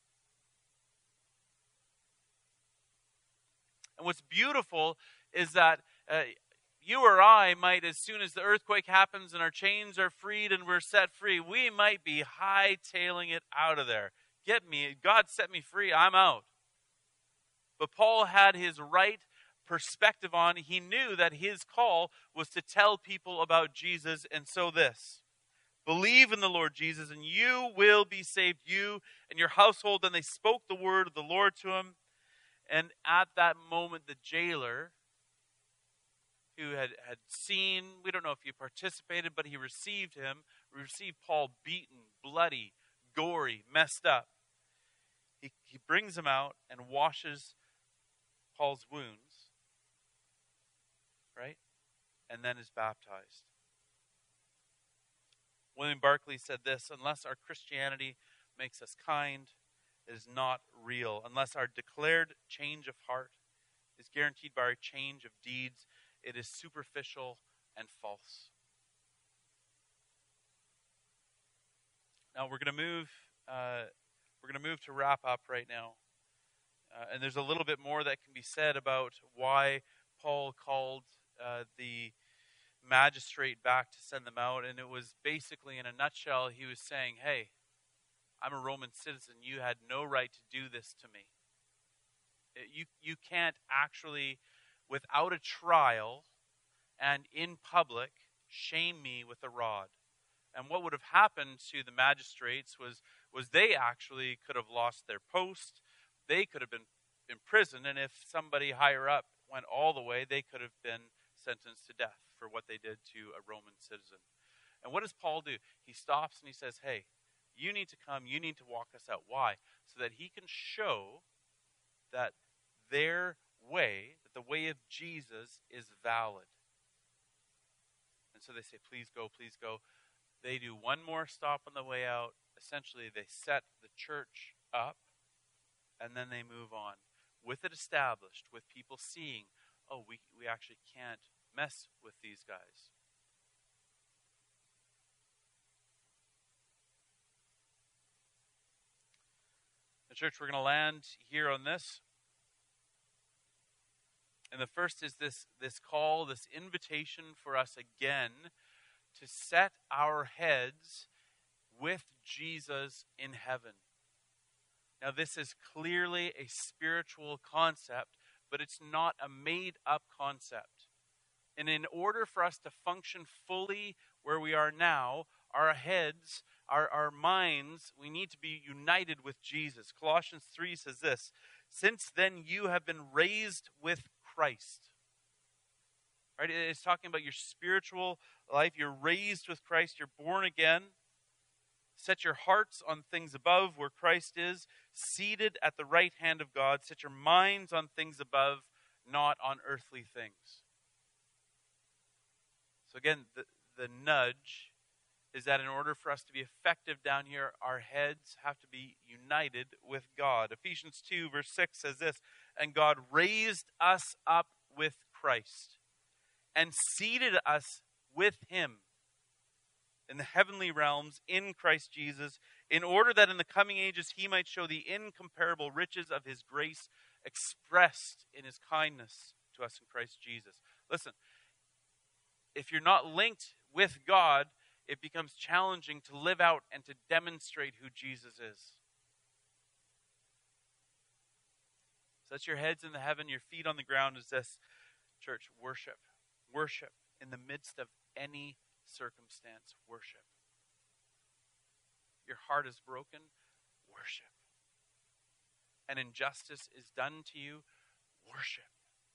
And what's beautiful is that uh, you or I might, as soon as the earthquake happens and our chains are freed and we're set free, we might be hightailing it out of there. Get me, God set me free, I'm out. But Paul had his right perspective on. He knew that his call was to tell people about Jesus, and so this. Believe in the Lord Jesus and you will be saved, you and your household. And they spoke the word of the Lord to him. And at that moment, the jailer, who had, had seen, we don't know if he participated, but he received him, received Paul beaten, bloody, gory, messed up. He, he brings him out and washes Paul's wounds, right? And then is baptized. William Barclay said this, unless our Christianity makes us kind, it is not real. Unless our declared change of heart is guaranteed by our change of deeds, it is superficial and false. Now we're going to move. Uh, we're going to move to wrap up right now, uh, and there's a little bit more that can be said about why Paul called uh, the magistrate back to send them out, and it was basically, in a nutshell, he was saying, "Hey, I'm a Roman citizen. You had no right to do this to me. You you can't actually, without a trial and in public, shame me with a rod." And what would have happened to the magistrates was, was they actually could have lost their post. They could have been imprisoned. And if somebody higher up went all the way, they could have been sentenced to death for what they did to a Roman citizen. And what does Paul do? He stops and he says, hey, you need to come. You need to walk us out. Why? So that he can show that their way, that the way of Jesus is valid. And so they say, please go, please go. They do one more stop on the way out. Essentially, they set the church up, and then they move on. With it established, with people seeing, oh, we, we actually can't mess with these guys. The church, we're going to land here on this. And the first is this, this call, this invitation for us again to set our heads with Jesus in heaven. Now, this is clearly a spiritual concept, but it's not a made-up concept. And in order for us to function fully where we are now, our heads, our, our minds, we need to be united with Jesus. Colossians three says this, since then you have been raised with Christ. Right? It's talking about your spiritual life. You're raised with Christ. You're born again. Set your hearts on things above where Christ is, seated at the right hand of God. Set your minds on things above, not on earthly things. So again, the, the nudge is that in order for us to be effective down here, our heads have to be united with God. Ephesians two verse six says this, and God raised us up with Christ and seated us with him in the heavenly realms in Christ Jesus, in order that in the coming ages he might show the incomparable riches of his grace expressed in his kindness to us in Christ Jesus. Listen, if you're not linked with God, it becomes challenging to live out and to demonstrate who Jesus is. Set your heads in the heaven, your feet on the ground is this. Church, worship. Worship in the midst of any circumstance. Worship. Your heart is broken. Worship. An injustice is done to you. Worship.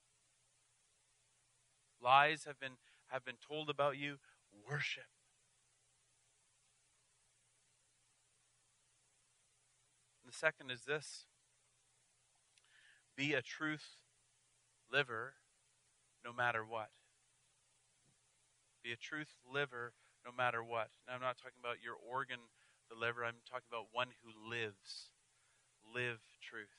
Lies have been, have been told about you. Worship. And the second is this. Be a truth liver no matter what. Be a truth liver no matter what. Now, I'm not talking about your organ, the liver. I'm talking about one who lives. Live truth.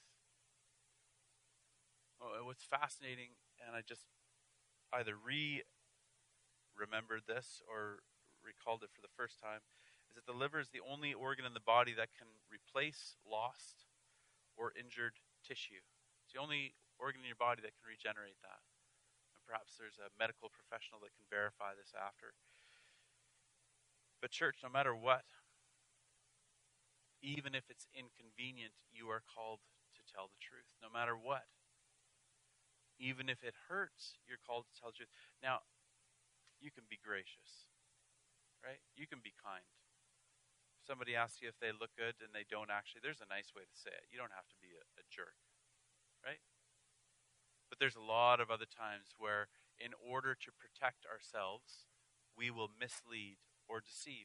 Oh, what's fascinating, and I just either re-remembered this or recalled it for the first time, is that the liver is the only organ in the body that can replace lost or injured tissue. It's the only organ in your body that can regenerate that. Perhaps there's a medical professional that can verify this after. But church, no matter what, even if it's inconvenient, you are called to tell the truth. No matter what. Even if it hurts, you're called to tell the truth. Now, you can be gracious, right? You can be kind. If somebody asks you if they look good and they don't actually, there's a nice way to say it. You don't have to be a, a jerk, right? But there's a lot of other times where in order to protect ourselves, we will mislead or deceive.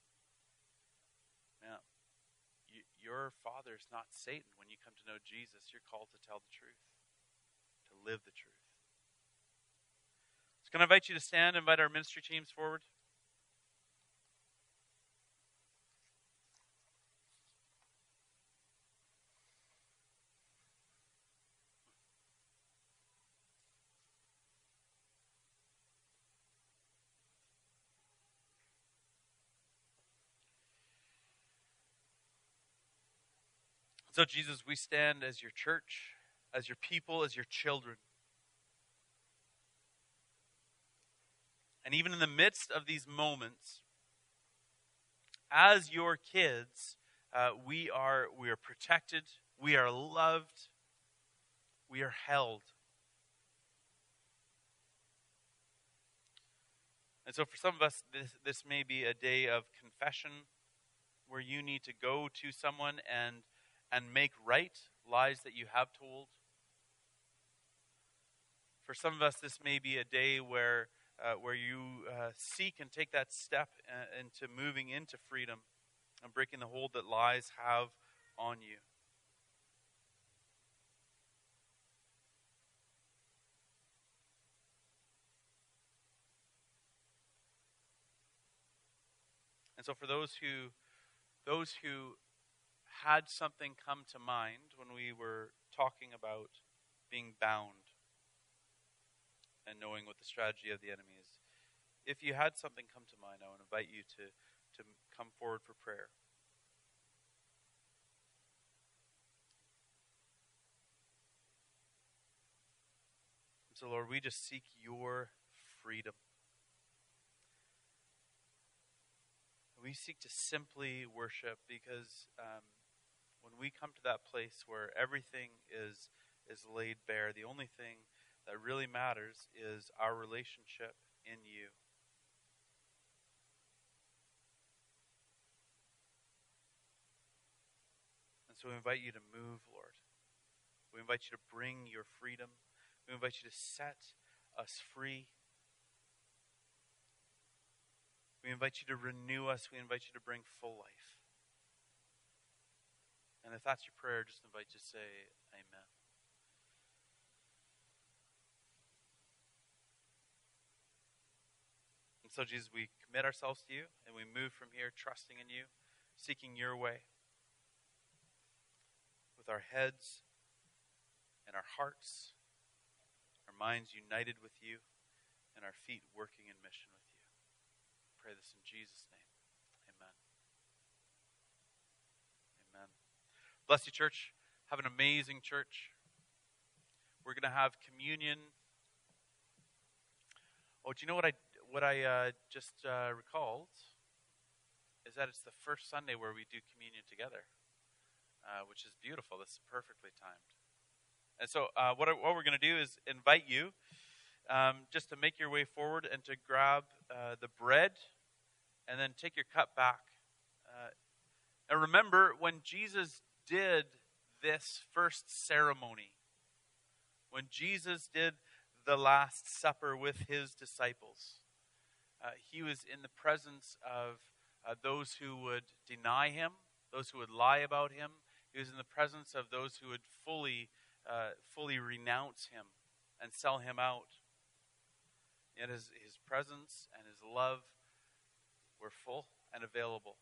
Now, you, your father is not Satan. When you come to know Jesus, you're called to tell the truth, to live the truth. So can I invite you to stand, invite our ministry teams forward? So, Jesus, we stand as your church, as your people, as your children. And even in the midst of these moments, as your kids, uh, we are we are protected, we are loved, we are held. And so for some of us, this, this may be a day of confession where you need to go to someone and and make right lies that you have told. For some of us, this may be a day where uh, where you uh, seek and take that step uh, into moving into freedom and breaking the hold that lies have on you. And so for those who those who had something come to mind when we were talking about being bound and knowing what the strategy of the enemy is. If you had something come to mind, I would invite you to, to come forward for prayer. So Lord, we just seek your freedom. We seek to simply worship because um, when we come to that place where everything is is laid bare. The only thing that really matters is our relationship in you. And so we invite you to move, Lord. We invite you to bring your freedom. We invite you to set us free. We invite you to renew us. We invite you to bring full life. And if that's your prayer, just invite you to say amen. And so, Jesus, we commit ourselves to you, and we move from here trusting in you, seeking your way, with our heads and our hearts, our minds united with you, and our feet working in mission with you. I pray this in Jesus' name. Amen. Amen. Bless you, church. Have an amazing church. We're going to have communion. Oh, do you know what I what I uh, just uh, recalled? Is that it's the first Sunday where we do communion together, uh, which is beautiful. This is perfectly timed. And so uh, what, I, what we're going to do is invite you um, just to make your way forward and to grab uh, the bread and then take your cup back. Uh, and remember, when Jesus did this first ceremony, when Jesus did the Last Supper with his disciples, uh, he was in the presence of uh, those who would deny him, those who would lie about him. He was in the presence of those who would fully Uh, fully renounce him and sell him out. Yet his, his presence and his love were full and available.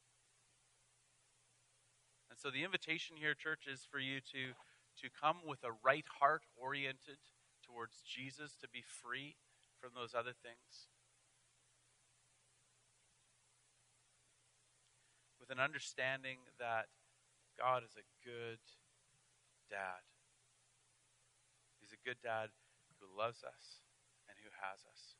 And so the invitation here, church, is for you to, to come with a right heart oriented towards Jesus, to be free from those other things. With an understanding that God is a good dad. He's a good dad who loves us and who has us.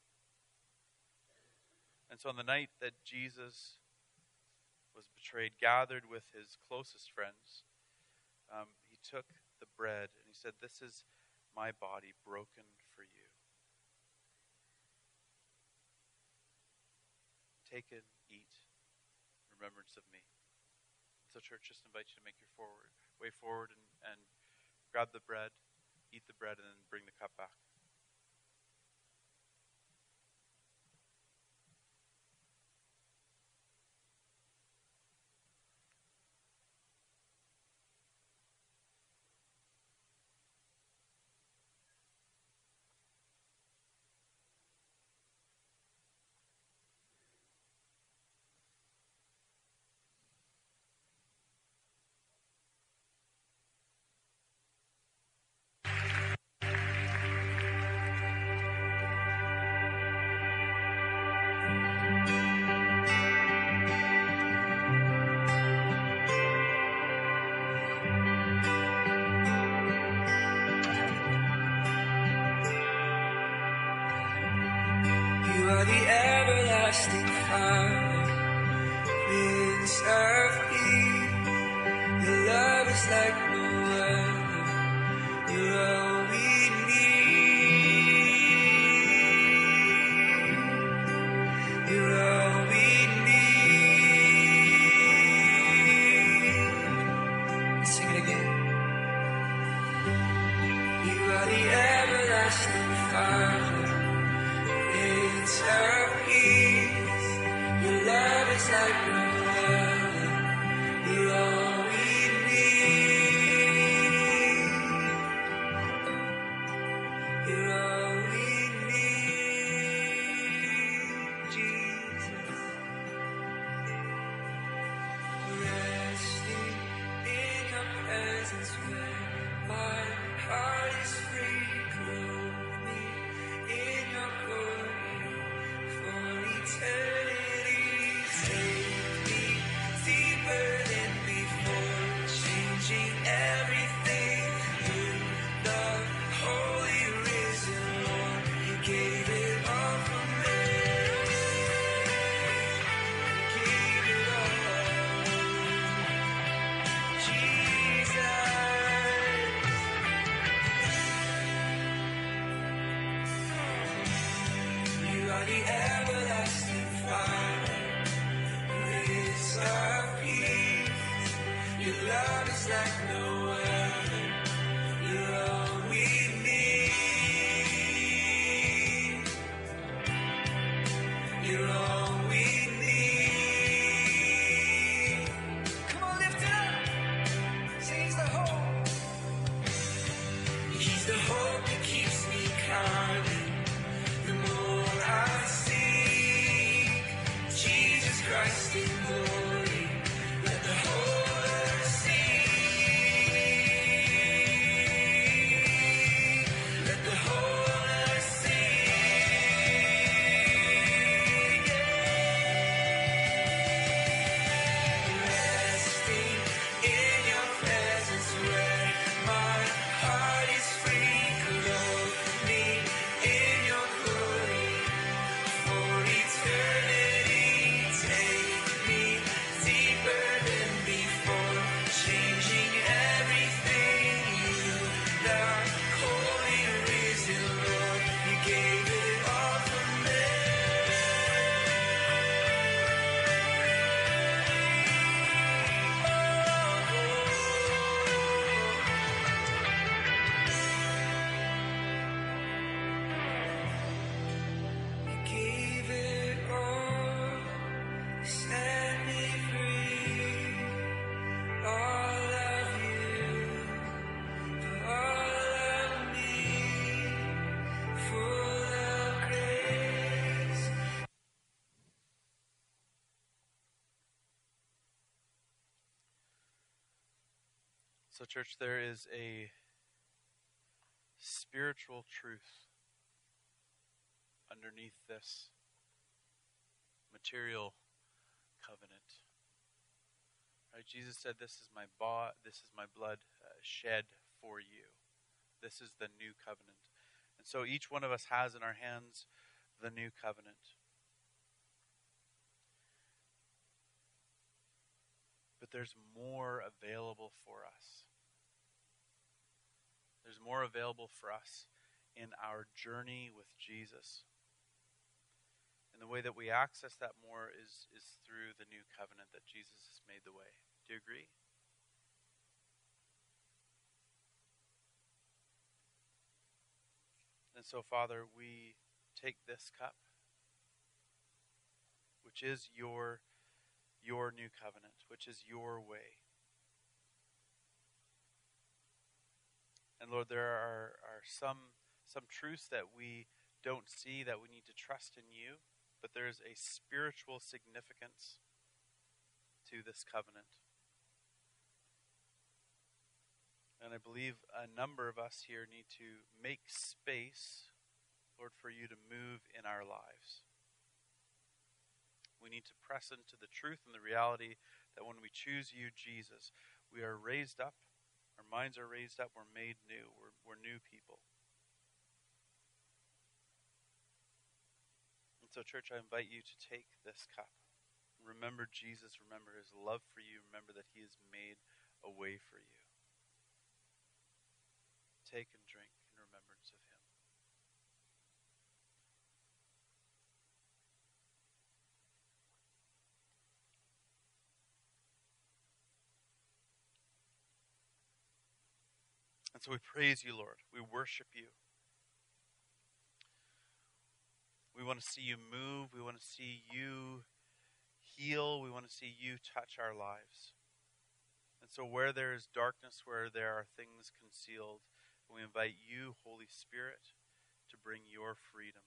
And so on the night that Jesus was betrayed, gathered with his closest friends, um, he took the bread and he said, "This is my body broken for you. Take it, eat, in remembrance of me." So church, just invite you to make your forward, way forward and, and grab the bread, eat the bread, and then bring the cup back. You are the everlasting Father, Prince of Peace. Your love is like no other. You're all we need. You're all we need. Sing it again. You are the everlasting Father, Prince of Peace. Your love is like no other. You're all we need. You're all we need, Jesus. Resting in your presence where my heart is free. Clothe me in your glory for eternity. Take me deeper than before, changing everything. You're the holy risen Lord. You gave it all for me. You gave it all, Jesus. So, church, there is a spiritual truth underneath this material covenant. Right? Jesus said, "This is my bo- this is my blood uh, shed for you." This is the new covenant. And so each one of us has in our hands the new covenant. But there's more available for us. There's more available for us in our journey with Jesus. And the way that we access that more is, is through the new covenant that Jesus has made the way. Do you agree? And so, Father, we take this cup, which is your, your new covenant, which is your way. And Lord, there are, are some, some truths that we don't see that we need to trust in you, but there's a spiritual significance to this covenant. And I believe a number of us here need to make space, Lord, for you to move in our lives. We need to press into the truth and the reality that when we choose you, Jesus, we are raised up, our minds are raised up, we're made new, we're, we're new people. And so, church, I invite you to take this cup. Remember Jesus, remember his love for you, remember that he has made a way for you. Take and drink in remembrance of him. And so we praise you, Lord. We worship you. We want to see you move. We want to see you heal. We want to see you touch our lives. And so where there is darkness, where there are things concealed, we invite you, Holy Spirit, to bring your freedom.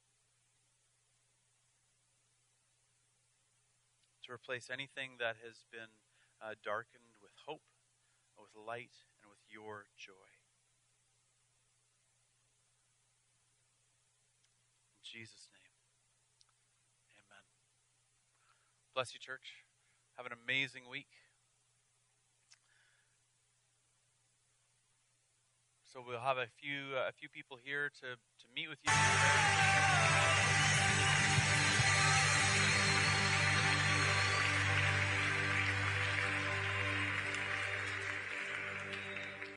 To replace anything that has been uh, darkened with hope, with light, and with your joy. In Jesus' name, amen. Bless you, church. Have an amazing week. So we'll have a few uh, a few people here to, to meet with you.